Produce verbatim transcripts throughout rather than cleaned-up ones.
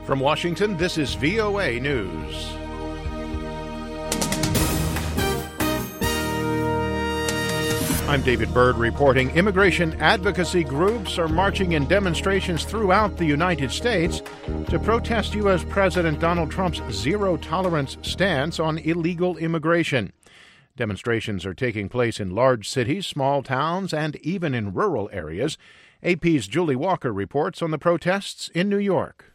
From Washington, this is V O A News. I'm David Byrd reporting. Immigration advocacy groups are marching in demonstrations throughout the United States to protest U S. President Donald Trump's zero-tolerance stance on illegal immigration. Demonstrations are taking place in large cities, small towns, and even in rural areas. A P's Julie Walker reports on the protests in New York.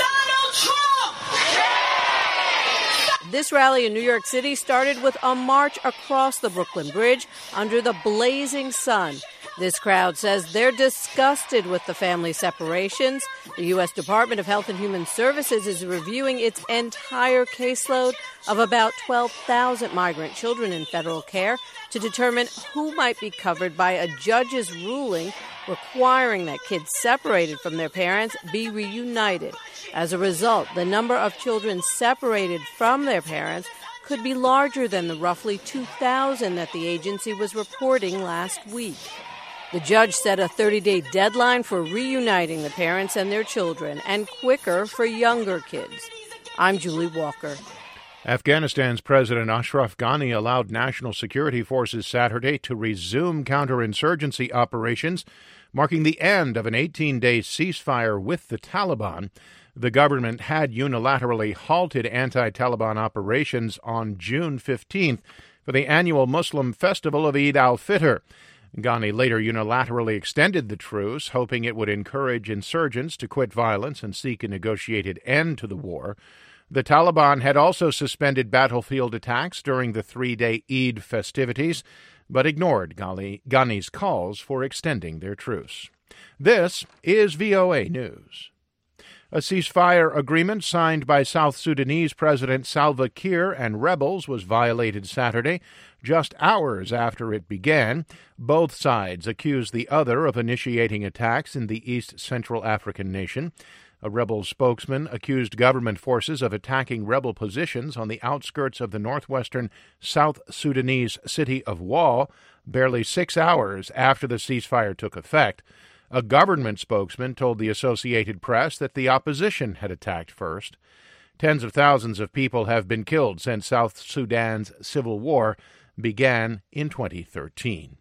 This rally in New York City started with a march across the Brooklyn Bridge under the blazing sun. This crowd says they're disgusted with the family separations. The U S. Department of Health and Human Services is reviewing its entire caseload of about twelve thousand migrant children in federal care to determine who might be covered by a judge's ruling requiring that kids separated from their parents be reunited. As a result, the number of children separated from their parents could be larger than the roughly two thousand that the agency was reporting last week. The judge set a thirty-day deadline for reuniting the parents and their children, and quicker for younger kids. I'm Julie Walker. Afghanistan's President Ashraf Ghani allowed national security forces Saturday to resume counterinsurgency operations, marking the end of an eighteen-day ceasefire with the Taliban. The government had unilaterally halted anti-Taliban operations on June fifteenth for the annual Muslim festival of Eid al-Fitr. Ghani later unilaterally extended the truce, hoping it would encourage insurgents to quit violence and seek a negotiated end to the war. The Taliban had also suspended battlefield attacks during the three-day Eid festivities, but ignored Ghani, Ghani's calls for extending their truce. This is V O A News. A ceasefire agreement signed by South Sudanese President Salva Kiir and rebels was violated Saturday, just hours after it began. Both sides accused the other of initiating attacks in the East Central African nation. A rebel spokesman accused government forces of attacking rebel positions on the outskirts of the northwestern South Sudanese city of Wau, barely six hours after the ceasefire took effect. A government spokesman told the Associated Press that the opposition had attacked first. Tens of thousands of people have been killed since South Sudan's civil war began in twenty thirteen.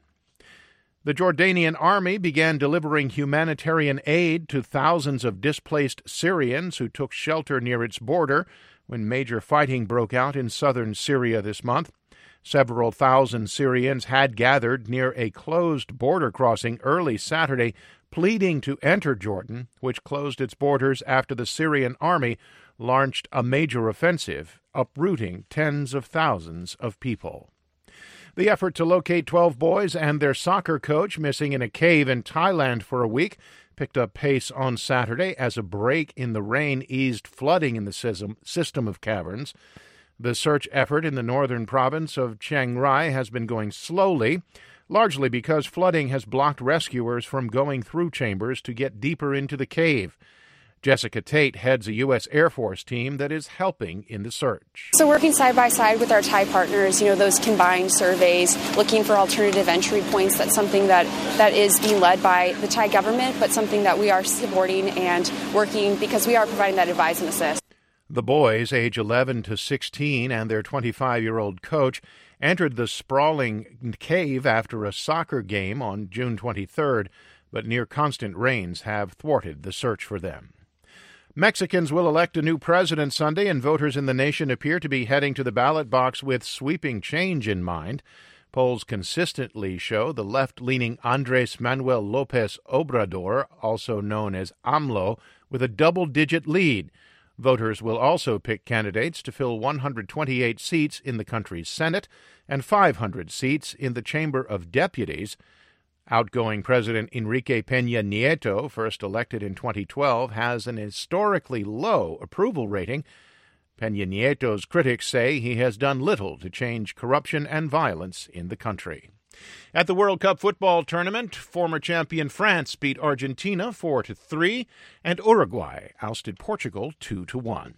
The Jordanian army began delivering humanitarian aid to thousands of displaced Syrians who took shelter near its border when major fighting broke out in southern Syria this month. Several thousand Syrians had gathered near a closed border crossing early Saturday, pleading to enter Jordan, which closed its borders after the Syrian army launched a major offensive, uprooting tens of thousands of people. The effort to locate twelve boys and their soccer coach missing in a cave in Thailand for a week picked up pace on Saturday as a break in the rain eased flooding in the system of caverns. The search effort in the northern province of Chiang Rai has been going slowly, largely because flooding has blocked rescuers from going through chambers to get deeper into the cave. Jessica Tate heads a U S. Air Force team that is helping in the search. So working side by side with our Thai partners, you know, those combined surveys, looking for alternative entry points, that's something that, that is being led by the Thai government, but something that we are supporting and working because we are providing that advice and assist. The boys, age eleven to sixteen, and their twenty-five-year-old coach entered the sprawling cave after a soccer game on June twenty-third, but near-constant rains have thwarted the search for them. Mexicans will elect a new president Sunday, and voters in the nation appear to be heading to the ballot box with sweeping change in mind. Polls consistently show the left-leaning Andrés Manuel López Obrador, also known as AMLO, with a double-digit lead. Voters will also pick candidates to fill one hundred twenty-eight seats in the country's Senate and five hundred seats in the Chamber of Deputies. Outgoing President Enrique Peña Nieto, first elected in twenty twelve, has an historically low approval rating. Peña Nieto's critics say he has done little to change corruption and violence in the country. At the World Cup football tournament, former champion France beat Argentina four to three, and Uruguay ousted Portugal two to one.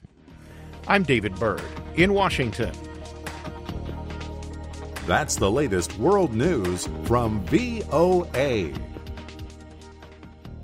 I'm David Byrd in Washington. That's the latest world news from V O A.